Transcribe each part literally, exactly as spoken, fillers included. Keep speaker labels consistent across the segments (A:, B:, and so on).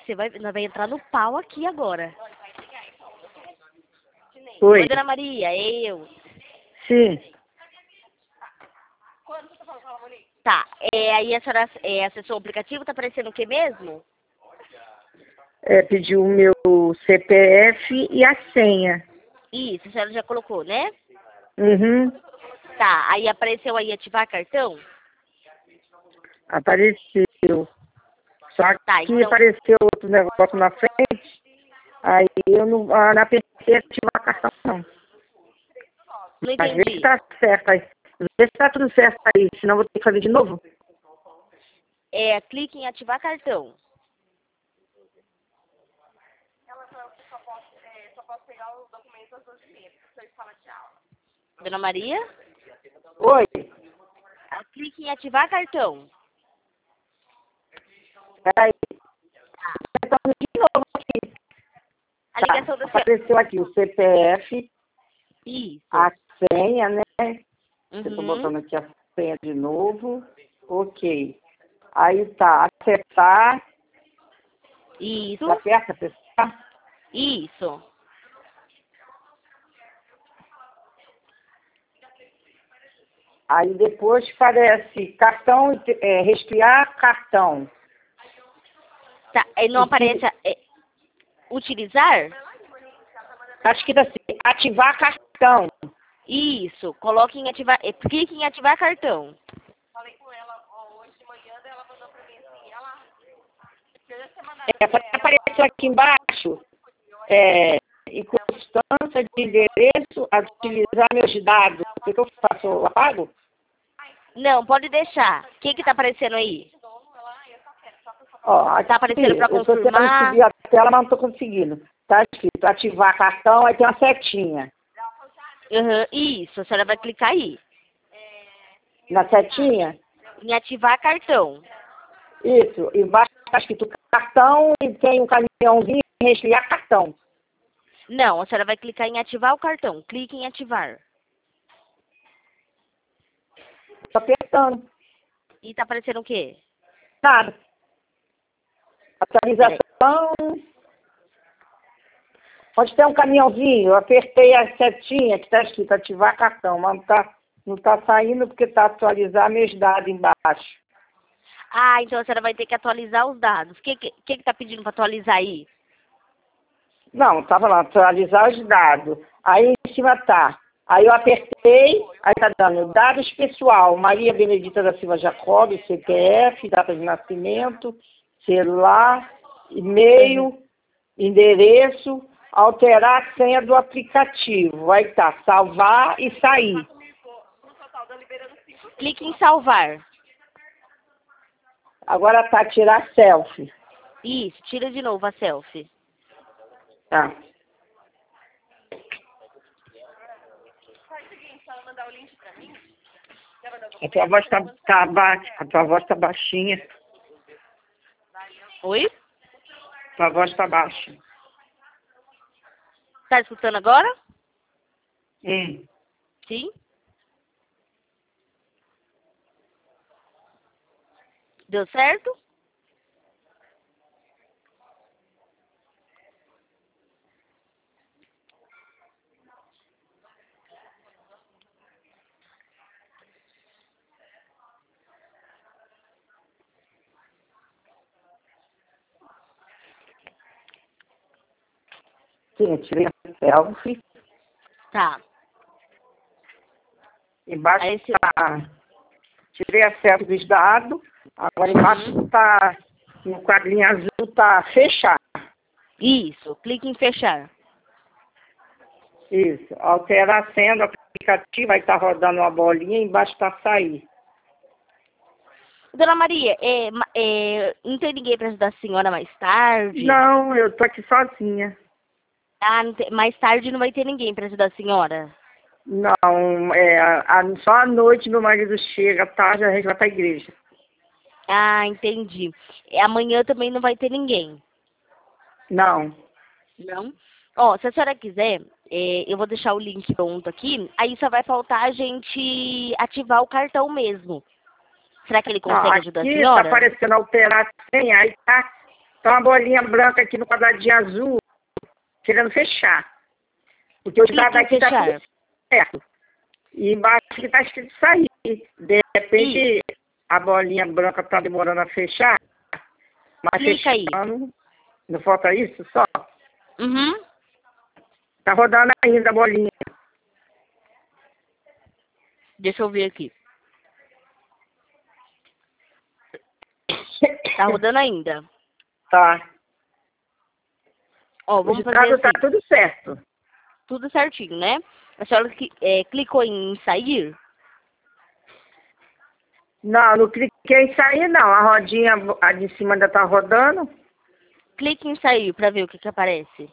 A: você vai, nós vai entrar no pau aqui agora.
B: Oi.
A: Oi, Dona Maria, eu.
B: Sim.
A: Tá, é, aí a senhora é, acessou o aplicativo, tá aparecendo o que mesmo?
B: É, pediu o meu C P F e a senha.
A: Isso, a senhora já colocou, né?
B: Uhum.
A: Tá, aí apareceu aí ativar cartão?
B: Apareceu. Só
A: Tá,
B: que
A: então...
B: apareceu outro negócio na frente. Aí eu não, ah, não apertei ativar a cartão, não.
A: Não
B: Mas vê se
A: entendi.
B: tá certo aí. Vê se tá tudo certo aí, senão vou ter que fazer de novo.
A: É, clique em ativar cartão. Dona Maria?
B: Oi.
A: Ah, clique em ativar cartão.
B: Peraí. Tentando de novo aqui.
A: A
B: Tá.
A: ligação da senhora...
B: Apareceu aqui o C P F,
A: Isso.
B: a senha, né? Eu tô
A: Uhum.
B: botando aqui a senha de novo. Ok. Aí tá, acertar.
A: Isso.
B: Aperta, apertar.
A: Isso.
B: Aí depois parece cartão, é, resfriar cartão.
A: Tá, aí não aparece... é, utilizar?
B: Tá escrito assim, ativar cartão.
A: Isso. Coloque em ativar... é, clique em ativar cartão.
B: É, apareceu aqui embaixo, é, em constância de endereço, a utilizar meus dados. O que, que eu faço? Eu apago?
A: Não, pode deixar. O que que tá aparecendo aí?
B: Ó, aqui,
A: Tá aparecendo pra
B: eu tô tentando
A: confirmar.
B: subir a tela, mas não tô conseguindo. Tá escrito ativar cartão, aí tem uma setinha.
A: Uhum, isso, a senhora vai clicar aí.
B: Na setinha,
A: Em ativar cartão.
B: isso, embaixo tá escrito cartão e tem um caminhãozinho resfriar cartão.
A: Não, a senhora vai clicar em ativar o cartão. Clique em ativar.
B: Tô apertando.
A: E tá aparecendo o quê?
B: Nada. Atualização. Pode ter um caminhãozinho. Eu apertei a setinha que está escrito ativar cartão, mas não está não tá saindo porque está atualizar meus dados embaixo.
A: Ah, então a senhora vai ter que atualizar os dados. O que que, que que tá pedindo para atualizar aí?
B: Não, estava lá, atualizar os dados. Aí em cima tá. Aí eu apertei, aí tá dando dados pessoal, Maria Benedita da Silva Jacob, C P F, data de nascimento, celular, e-mail, endereço, alterar a senha do aplicativo. Aí tá, salvar e sair.
A: Clique em salvar.
B: Agora tá, tirar selfie.
A: Isso, tira de novo a selfie.
B: Tá. A tua voz tá, tá baixa, a tua voz tá baixinha.
A: Oi?
B: Tua voz tá baixa.
A: Tá escutando agora?
B: Hum.
A: Sim? Deu certo?
B: Sim, eu tirei a selfie.
A: Tá.
B: Embaixo
A: Aí esse...
B: tá. Tirei a selfie dos dados. Agora embaixo
A: Uhum.
B: tá. No quadrinho azul tá fechar.
A: Isso, clique em fechar.
B: Isso. Alterar a senha do aplicativo, aí tá rodando uma bolinha, embaixo tá sair.
A: Dona Maria, é, ma- é, não tem ninguém para ajudar a senhora mais tarde?
B: Não, eu tô aqui sozinha.
A: Ah, não tem- mais tarde não vai ter ninguém para ajudar a senhora?
B: Não, é, a, a- só à noite meu marido chega, tarde a gente vai pra igreja.
A: Ah, entendi. É, amanhã também não vai ter ninguém?
B: Não.
A: Não? Ó, se a senhora quiser, é, eu vou deixar o link pronto aqui, aí só vai faltar a gente ativar o cartão mesmo. Será que ele
B: Não,
A: consegue ajudar a
B: aqui tá
A: senhora?
B: aparecendo alterar a senha, aí tá Tá uma bolinha branca aqui no quadradinho azul, querendo fechar. Porque os dados aqui tá tudo certo. E embaixo que tá escrito sair. De repente, Isso. a bolinha branca tá demorando a fechar. Mas
A: Clica
B: fechando.
A: Aí.
B: Não falta isso só?
A: Uhum.
B: Tá rodando ainda a bolinha.
A: Deixa eu ver aqui. Tá rodando ainda.
B: Tá.
A: Ó, vamos
B: o
A: fazer assim.
B: Tá tudo certo.
A: Tudo certinho, né? A senhora é, clicou em sair?
B: Não, não cliquei em sair não. A rodinha a de cima ainda tá rodando.
A: Clique em sair para ver o que que aparece.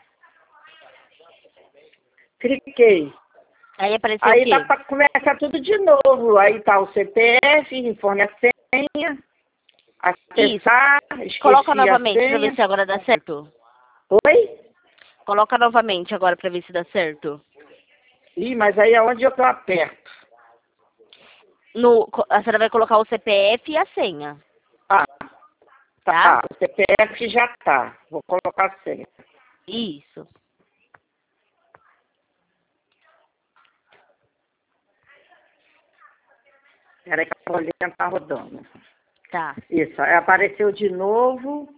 B: Cliquei.
A: Aí apareceu
B: Aí
A: o quê?
B: dá para começar tudo de novo. Aí tá o C P F, informe a senha. Acessar, esqueci
A: Coloca novamente
B: a
A: para ver se agora dá certo.
B: Oi?
A: Coloca novamente agora para ver se dá certo.
B: Ih, mas aí é onde eu aperto.
A: No, a senhora vai colocar o C P F e a senha.
B: Ah,
A: tá.
B: tá. O C P F já tá. Vou colocar a senha.
A: Isso.
B: Peraí que a bolinha tá rodando.
A: Tá.
B: Isso, aí apareceu de novo.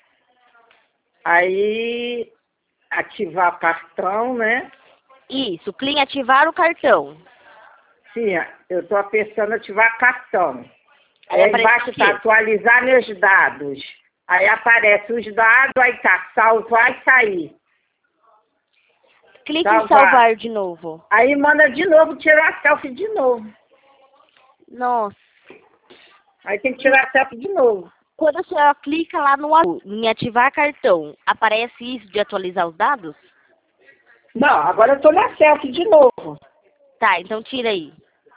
B: Aí, ativar o cartão, né?
A: Isso, clique em ativar o cartão.
B: Sim, eu tô apertando ativar cartão.
A: Aí,
B: aí embaixo tá atualizar meus dados. Aí aparece os dados, aí tá salvar e sair.
A: Clique salvar. em salvar de novo.
B: Aí manda de novo tirar a selfie de novo.
A: Nossa.
B: Aí tem que tirar a selfie de novo.
A: Quando a senhora clica lá no em ativar cartão, aparece isso de atualizar os dados?
B: Não, agora eu tô na selfie de novo.
A: Tá, então tira aí.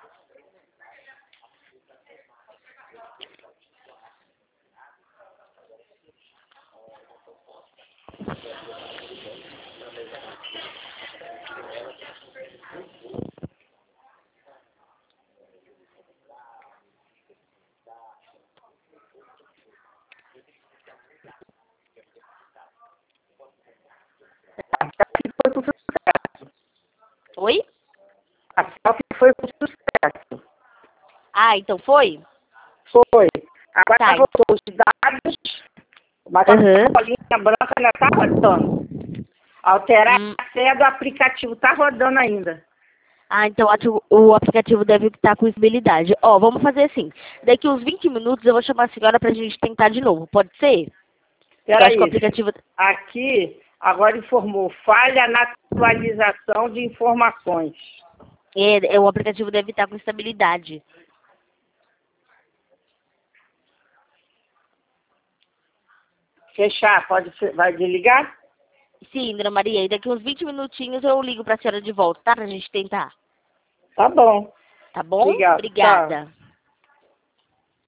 A: Oi?
B: A selfie foi um sucesso.
A: Ah, então foi?
B: Foi. Agora
A: tá.
B: voltou os dados, mas
A: uhum.
B: a bolinha branca ainda tá rodando. Alterar
A: hum.
B: a senha do aplicativo tá rodando ainda.
A: Ah, então o aplicativo deve estar com estabilidade. Ó, vamos fazer assim. Daqui uns vinte minutos eu vou chamar a senhora pra gente tentar de novo. Pode ser?
B: Peraí,
A: o aplicativo...
B: aqui agora informou falha na atualização de informações.
A: É, é, o aplicativo deve estar com estabilidade.
B: Fechar, pode ser, vai desligar?
A: Sim, dona Maria, e daqui uns vinte minutinhos eu ligo pra senhora de volta, tá? Pra gente tentar.
B: Tá bom.
A: Tá bom?
B: Obrigado.
A: Obrigada.
B: Tá.